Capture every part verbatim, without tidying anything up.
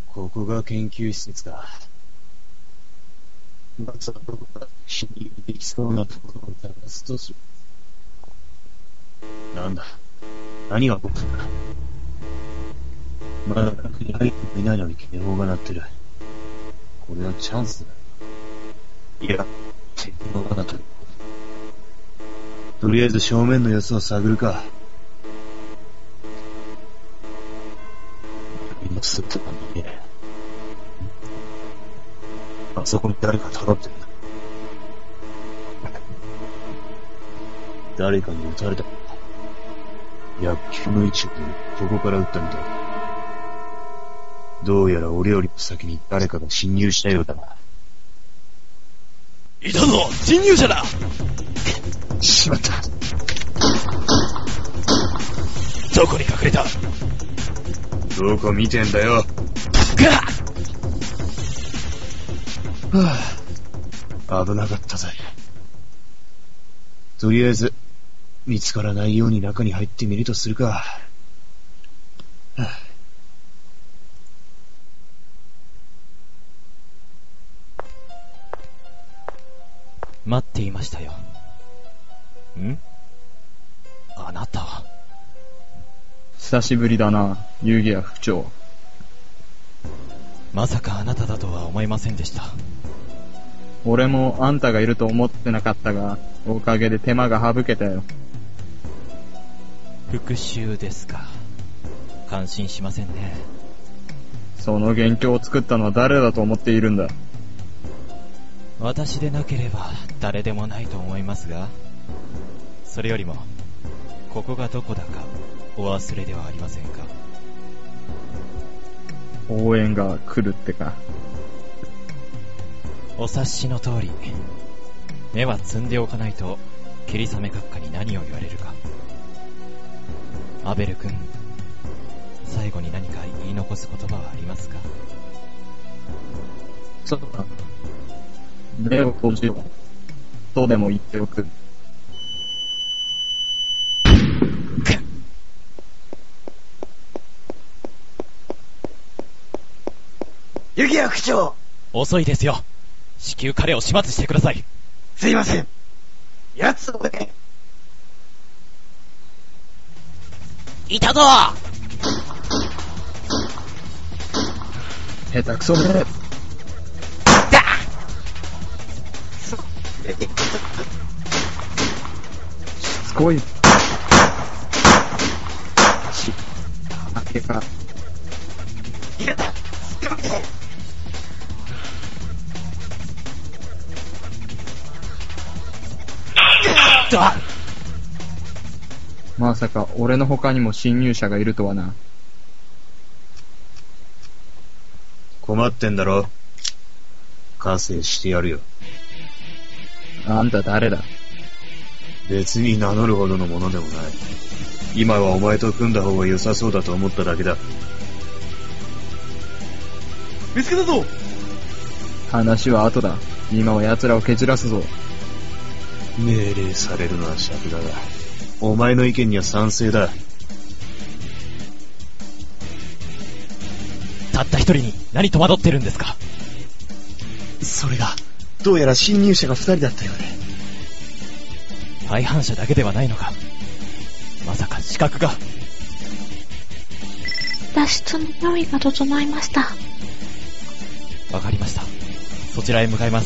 ここが研究施設か。まずはどこか侵入できそうなところを探すとする。なんだ、何が起こったんだ。まだ中に入っていないのに警報が鳴ってる。これはチャンスだ。いや、敵の罠という。とりあえず正面の様子を探るか。みんなすぐとか見えない。あそこに誰か倒ってる。誰かに撃たれた。薬莢の位置をここから撃ったみたいだ。どうやら俺よりも先に誰かが侵入したようだな。 いたぞ、侵入者だ。 しまった。 どこに隠れた。 どこ見てんだよ。はぁ、危なかったぜ。とりあえず見つからないように中に入ってみるとするか。はぁ、 待っていましたよ。ん？あなたは。 久しぶりだな、遊戯屋副長。 まさかあなただとは思いませんでした。 俺もあんたがいると思ってなかったが、おかげで手間が省けたよ。 復讐ですか。感心しませんね。 その元凶を作ったのは誰だと思っているんだ。 私でなければ誰でもないと思いますが、それよりもここがどこだかお忘れではありませんか。 応援が来るってか。 お察しの通り、目は摘んでおかないと霧雨閣下に何を言われるか。アベル君、最後に何か言い残す言葉はありますか。 そうだ。目を閉じろとでも言っておく。 遊戯屋副長、 遅いですよ。至急彼を始末してください。 すいません。奴をね。 いたぞ。 下手くそめ。だしつこい。し、あけか。 やだ、掴めて。 だ。 まさか俺の他にも侵入者がいるとはな。 困ってんだろ。加勢してやるよ。 あんた誰だ。 別に名乗るほどのものでもない。今はお前と組んだ方が良さそうだと思っただけだ。 見つけたぞ。 話は後だ。今は奴らを蹴散らすぞ。 命令されるのは尺だが、お前の意見には賛成だ。 たった一人に何戸惑ってるんですか。 それがどうやら侵入者が二人だったようで。 大半者だけではないのか。まさか死角が。 脱出の用意が整いました。 わかりました。そちらへ向かいます。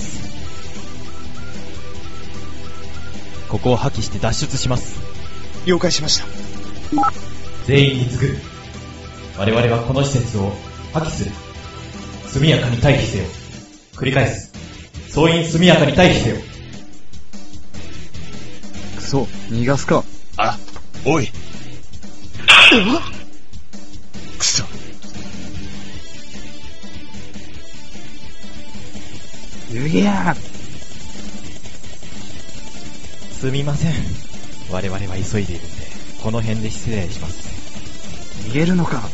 ここを破棄して脱出します。 了解しました。 全員に告ぐ。我々はこの施設を破棄する。速やかに退避せよ。繰り返す。総員速やかに退避せよ。 くそ、逃がすか。 あ、おい。くそ。 遊戯屋。 すみません。我々は急いでいるんで、この辺で失礼します。 逃げるのか。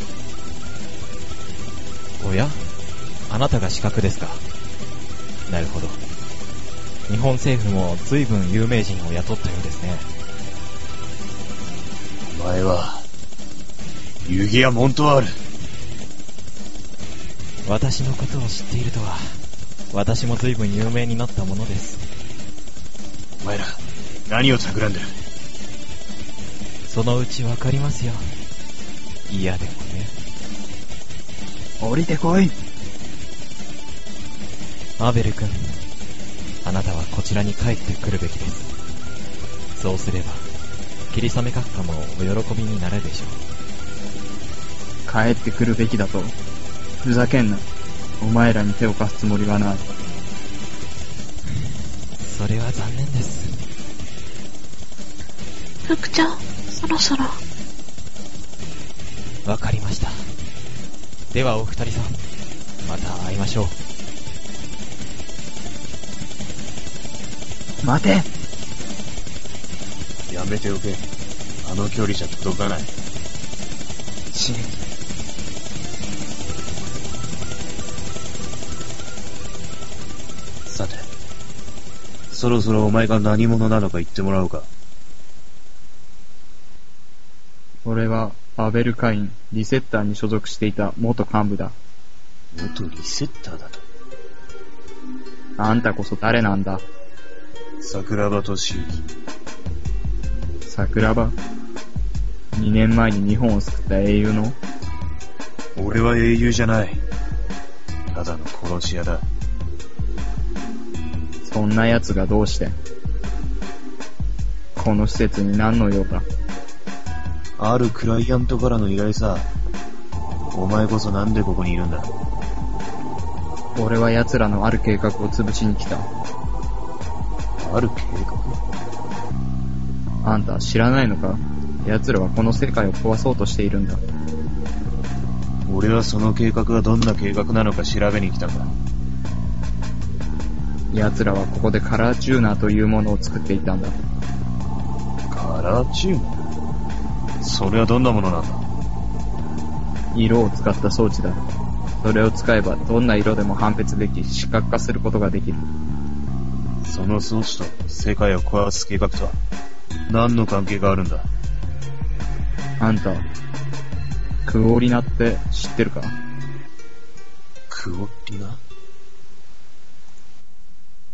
おや？あなたが刺客ですか。なるほど。日本政府も随分有名人を雇ったようですね。 お前は、遊戯屋モントワール。 私のことを知っているとは、私も随分有名になったものです。 お前ら、何を企んでる？ そのうちわかりますよ。嫌でもね。 降りてこい。 アベル君、あなたはこちらに帰ってくるべきです。そうすれば、霧雨閣下もお喜びになるでしょう。 帰ってくるべきだと。ふざけんな。お前らに手を貸すつもりはない。 それは残念です。 副長、そろそろ。 わかりました。ではお二人さん、また会いましょう。 待て。 やめておけ。あの距離じゃ届かない。 ちさて、そろそろお前が何者なのか言ってもらおうか。 俺はアベルカイン、リセッターに所属していた元幹部だ。 元リセッターだと？ あんたこそ誰なんだ？ 桜庭敏之。 桜庭？にねんまえに日本を救った英雄の？ 俺は英雄じゃない。ただの殺し屋だ。 そんな奴がどうして？この施設に何の用だ？ あるクライアントからの依頼さ。お前こそなんでここにいるんだ？ 俺は奴らのある計画を潰しに来た。 ある計画？ あんた知らないのか？奴らはこの世界を壊そうとしているんだ。 俺はその計画がどんな計画なのか調べに来たんだ。 奴らはここでカラーチューナーというものを作っていたんだ。 カラーチューナー？それはどんなものなんだ？ 色を使った装置だ。それを使えばどんな色でも判別でき、視覚化することができる。 その装置と世界を壊す計画とは何の関係があるんだ？ あんた、クオリナって知ってるか？ クオリナ？